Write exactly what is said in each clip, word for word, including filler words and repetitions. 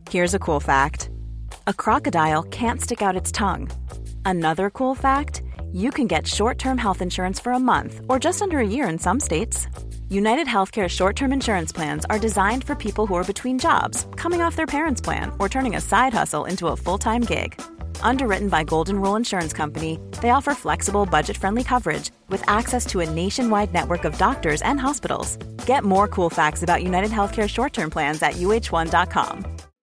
Here's a cool fact. A crocodile can't stick out its tongue. Another cool fact, you can get short-term health insurance for a month or just under a year in some states. United Healthcare short-term insurance plans are designed for people who are between jobs, coming off their parents' plan, or turning a side hustle into a full-time gig. Underwritten by Golden Rule Insurance Company, they offer flexible, budget-friendly coverage with access to a nationwide network of doctors and hospitals. Get more cool facts about United Healthcare short-term plans at U H one dot com.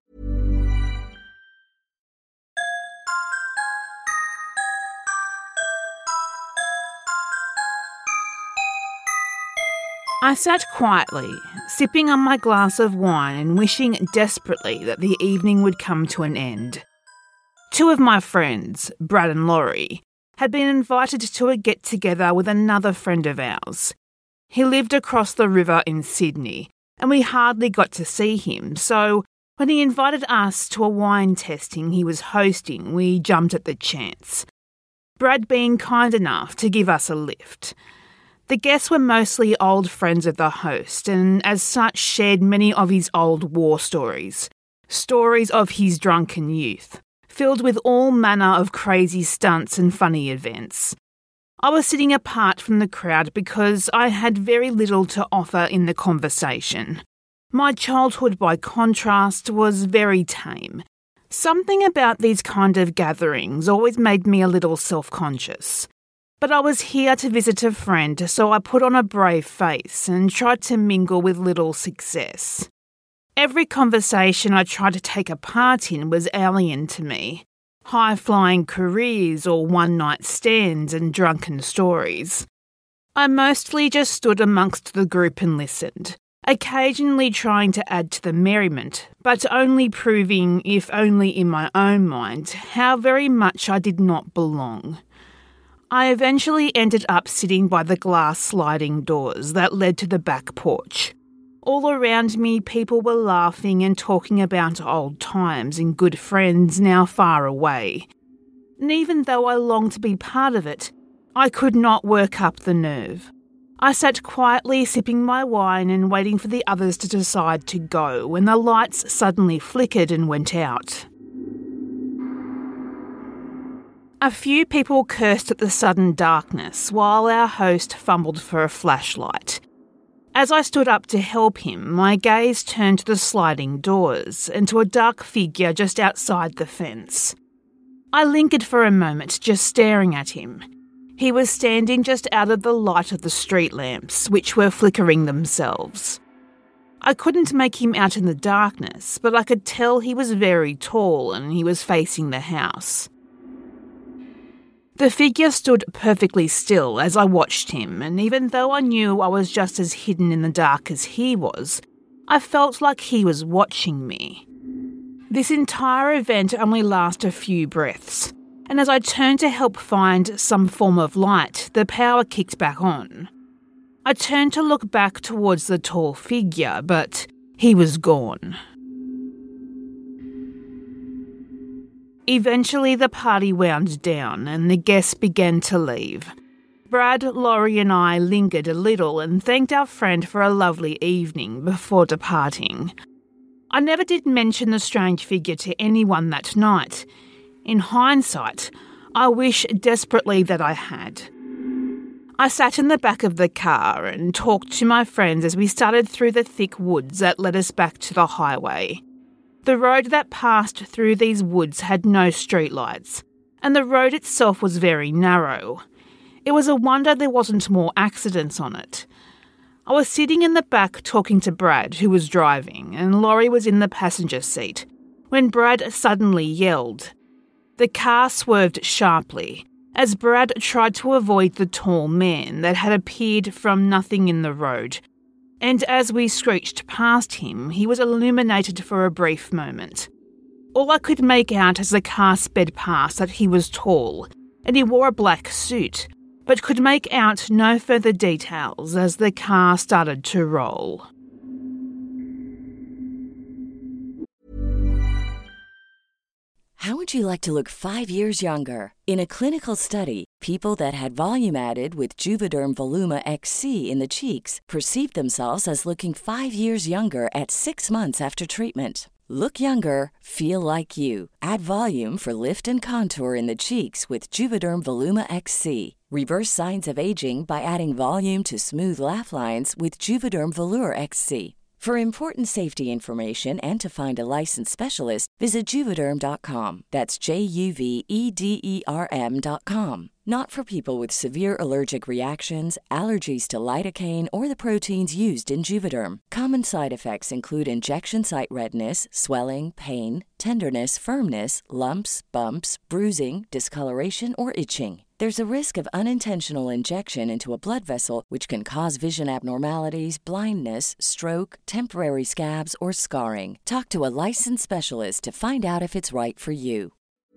I sat quietly, sipping on my glass of wine and wishing desperately that the evening would come to an end. Two of my friends, Brad and Laurie, had been invited to a get-together with another friend of ours. He lived across the river in Sydney, and we hardly got to see him, so when he invited us to a wine tasting he was hosting, we jumped at the chance. Brad being kind enough to give us a lift. The guests were mostly old friends of the host and as such shared many of his old war stories, stories of his drunken youth, filled with all manner of crazy stunts and funny events. I was sitting apart from the crowd because I had very little to offer in the conversation. My childhood, by contrast, was very tame. Something about these kind of gatherings always made me a little self-conscious. But I was here to visit a friend, so I put on a brave face and tried to mingle with little success. Every conversation I tried to take a part in was alien to me. High-flying careers or one-night stands and drunken stories. I mostly just stood amongst the group and listened, occasionally trying to add to the merriment, but only proving, if only in my own mind, how very much I did not belong. I eventually ended up sitting by the glass sliding doors that led to the back porch. All around me, people were laughing and talking about old times and good friends now far away. And even though I longed to be part of it, I could not work up the nerve. I sat quietly sipping my wine and waiting for the others to decide to go when the lights suddenly flickered and went out. A few people cursed at the sudden darkness while our host fumbled for a flashlight. As I stood up to help him, my gaze turned to the sliding doors and to a dark figure just outside the fence. I lingered for a moment, just staring at him. He was standing just out of the light of the street lamps, which were flickering themselves. I couldn't make him out in the darkness, but I could tell he was very tall and he was facing the house. The figure stood perfectly still as I watched him, and even though I knew I was just as hidden in the dark as he was, I felt like he was watching me. This entire event only lasted a few breaths, and as I turned to help find some form of light, the power kicked back on. I turned to look back towards the tall figure, but he was gone. Eventually the party wound down and the guests began to leave. Brad, Laurie and I lingered a little and thanked our friend for a lovely evening before departing. I never did mention the strange figure to anyone that night. In hindsight, I wish desperately that I had. I sat in the back of the car and talked to my friends as we started through the thick woods that led us back to the highway. The road that passed through these woods had no streetlights, and the road itself was very narrow. It was a wonder there wasn't more accidents on it. I was sitting in the back talking to Brad, who was driving, and Laurie was in the passenger seat, when Brad suddenly yelled. The car swerved sharply, as Brad tried to avoid the tall man that had appeared from nothing in the road, and as we screeched past him, he was illuminated for a brief moment. All I could make out as the car sped past that he was tall, and he wore a black suit, but could make out no further details as the car started to roll. How would you like to look five years younger? In a clinical study, people that had volume added with Juvederm Voluma X C in the cheeks perceived themselves as looking five years younger at six months after treatment. Look younger, feel like you. Add volume for lift and contour in the cheeks with Juvederm Voluma X C. Reverse signs of aging by adding volume to smooth laugh lines with Juvederm Volure X C. For important safety information and to find a licensed specialist, visit Juvederm dot com. That's J U V E D E R M dot com. Not for people with severe allergic reactions, allergies to lidocaine, or the proteins used in Juvederm. Common side effects include injection site redness, swelling, pain, tenderness, firmness, lumps, bumps, bruising, discoloration, or itching. There's a risk of unintentional injection into a blood vessel, which can cause vision abnormalities, blindness, stroke, temporary scabs, or scarring. Talk to a licensed specialist to find out if it's right for you.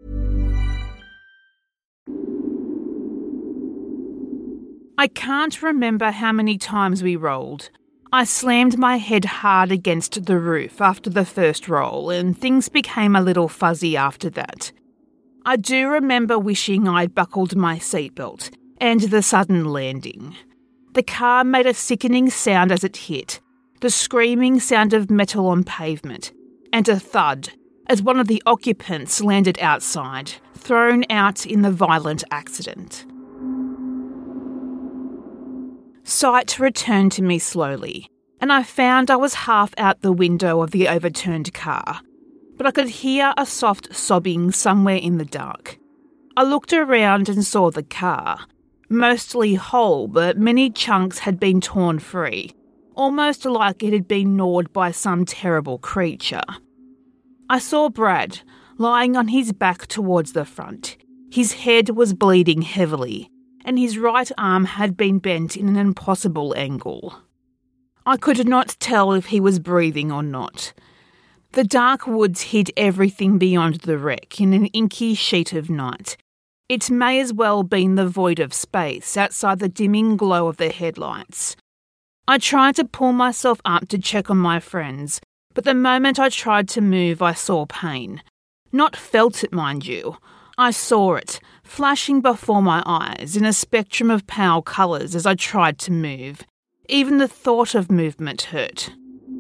I can't remember how many times we rolled. I slammed my head hard against the roof after the first roll, and things became a little fuzzy after that. I do remember wishing I'd buckled my seatbelt and the sudden landing. The car made a sickening sound as it hit, the screaming sound of metal on pavement, and a thud as one of the occupants landed outside, thrown out in the violent accident. Sight returned to me slowly, and I found I was half out the window of the overturned car, but I could hear a soft sobbing somewhere in the dark. I looked around and saw the car, mostly whole, but many chunks had been torn free, almost like it had been gnawed by some terrible creature. I saw Brad, lying on his back towards the front. His head was bleeding heavily, and his right arm had been bent in an impossible angle. I could not tell if he was breathing or not. The dark woods hid everything beyond the wreck in an inky sheet of night. It may as well been the void of space outside the dimming glow of the headlights. I tried to pull myself up to check on my friends, but the moment I tried to move, I saw pain. Not felt it, mind you. I saw it, flashing before my eyes in a spectrum of pale colours as I tried to move. Even the thought of movement hurt.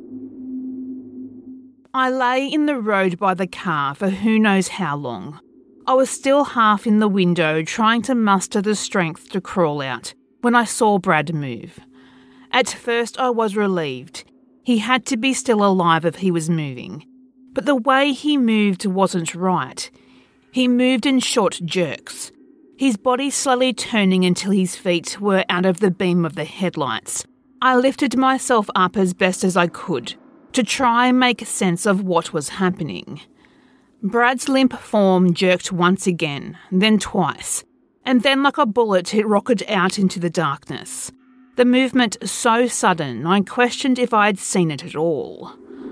I lay in the road by the car for who knows how long. I was still half in the window trying to muster the strength to crawl out when I saw Brad move. At first I was relieved. He had to be still alive if he was moving. But the way he moved wasn't right. He moved in short jerks, his body slowly turning until his feet were out of the beam of the headlights. I lifted myself up as best as I could to try and make sense of what was happening. Brad's limp form jerked once again, then twice, and then like a bullet it rocketed out into the darkness. The movement so sudden I questioned if I had seen it at all.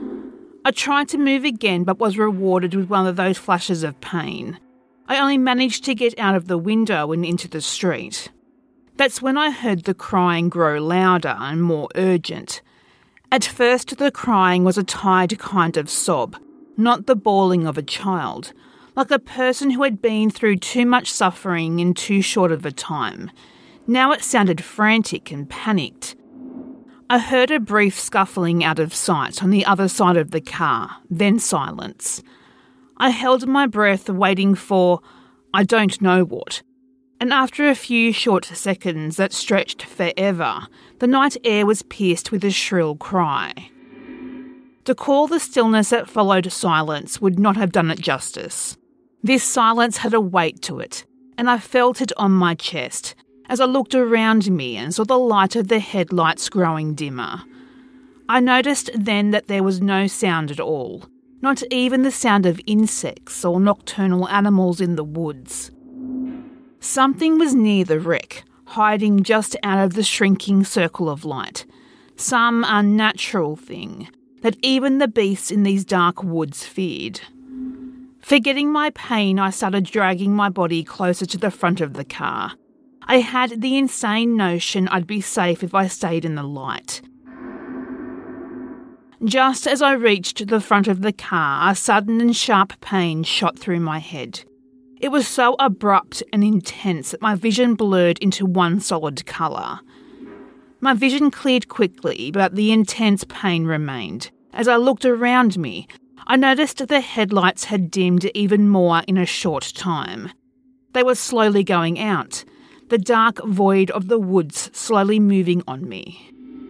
I tried to move again but was rewarded with one of those flashes of pain. I only managed to get out of the window and into the street. That's when I heard the crying grow louder and more urgent. At first the crying was a tired kind of sob, not the bawling of a child, like a person who had been through too much suffering in too short of a time. Now it sounded frantic and panicked. I heard a brief scuffling out of sight on the other side of the car, then silence. I held my breath waiting for I don't know what, and after a few short seconds that stretched forever, the night air was pierced with a shrill cry. To call the stillness that followed silence would not have done it justice. This silence had a weight to it, and I felt it on my chest, as I looked around me and saw the light of the headlights growing dimmer. I noticed then that there was no sound at all, not even the sound of insects or nocturnal animals in the woods. Something was near the wreck, hiding just out of the shrinking circle of light, some unnatural thing that even the beasts in these dark woods feared. Forgetting my pain, I started dragging my body closer to the front of the car. I had the insane notion I'd be safe if I stayed in the light. Just as I reached the front of the car, a sudden and sharp pain shot through my head. It was so abrupt and intense that my vision blurred into one solid colour. My vision cleared quickly, but the intense pain remained. As I looked around me, I noticed the headlights had dimmed even more in a short time. They were slowly going out, the dark void of the woods slowly moving on me.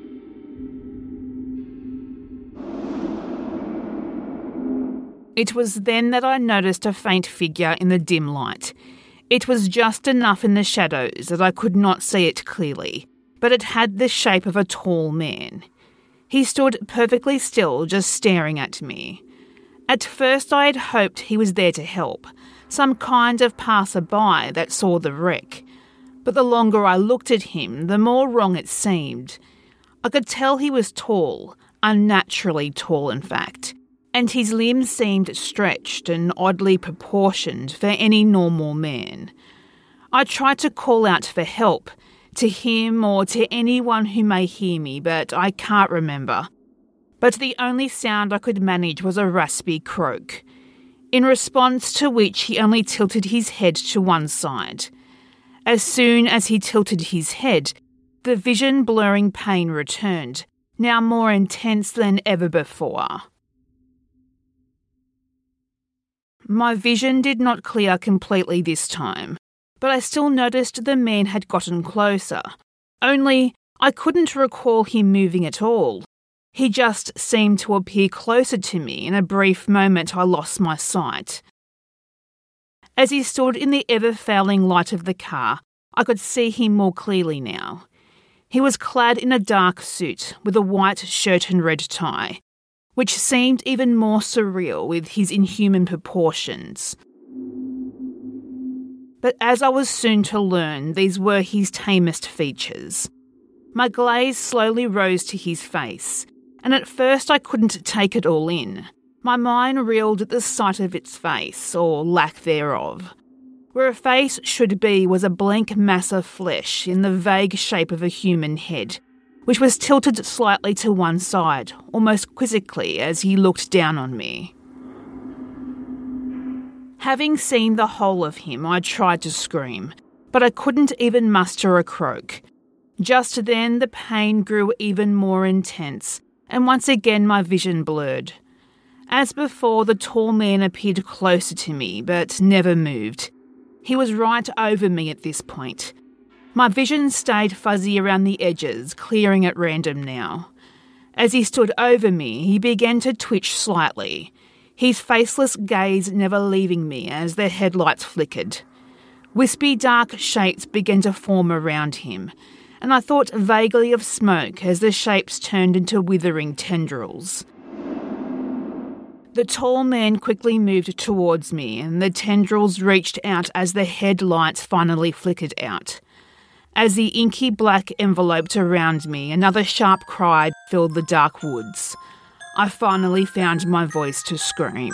It was then that I noticed a faint figure in the dim light. It was just enough in the shadows that I could not see it clearly, but it had the shape of a tall man. He stood perfectly still, just staring at me. At first I had hoped he was there to help, some kind of passer-by that saw the wreck. But the longer I looked at him, the more wrong it seemed. I could tell he was tall, unnaturally tall in fact, and his limbs seemed stretched and oddly proportioned for any normal man. I tried to call out for help, to him or to anyone who may hear me, but I can't remember. But the only sound I could manage was a raspy croak, in response to which he only tilted his head to one side. As soon as he tilted his head, the vision-blurring pain returned, now more intense than ever before. My vision did not clear completely this time, but I still noticed the man had gotten closer. Only I couldn't recall him moving at all. He just seemed to appear closer to me. In a brief moment I lost my sight. As he stood in the ever-failing light of the car, I could see him more clearly now. He was clad in a dark suit with a white shirt and red tie, which seemed even more surreal with his inhuman proportions. But as I was soon to learn, these were his tamest features. My gaze slowly rose to his face, and at first I couldn't take it all in. My mind reeled at the sight of its face, or lack thereof. Where a face should be was a blank mass of flesh in the vague shape of a human head, which was tilted slightly to one side, almost quizzically as he looked down on me. Having seen the whole of him, I tried to scream, but I couldn't even muster a croak. Just then the pain grew even more intense, and once again my vision blurred. As before, the tall man appeared closer to me, but never moved. He was right over me at this point. My vision stayed fuzzy around the edges, clearing at random now. As he stood over me, he began to twitch slightly, his faceless gaze never leaving me as the headlights flickered. Wispy dark shapes began to form around him, and I thought vaguely of smoke as the shapes turned into withering tendrils. The tall man quickly moved towards me, and the tendrils reached out as the headlights finally flickered out. As the inky black enveloped around me, another sharp cry filled the dark woods. I finally found my voice to scream.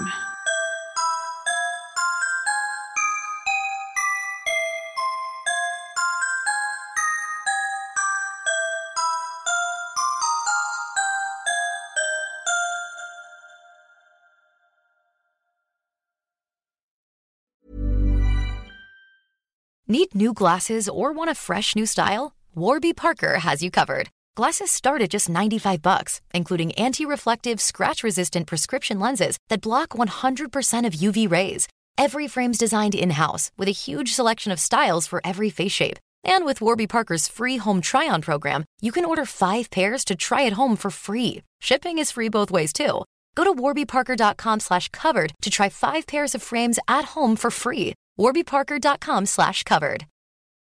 Need new glasses or want a fresh new style? Warby Parker has you covered. Glasses start at just ninety-five bucks, including anti-reflective, scratch-resistant prescription lenses that block one hundred percent of U V rays. Every frame's designed in-house with a huge selection of styles for every face shape. And with Warby Parker's free home try-on program, you can order five pairs to try at home for free. Shipping is free both ways, too. Go to warbyparker.com slash covered to try five pairs of frames at home for free. warbyparker.com slash covered.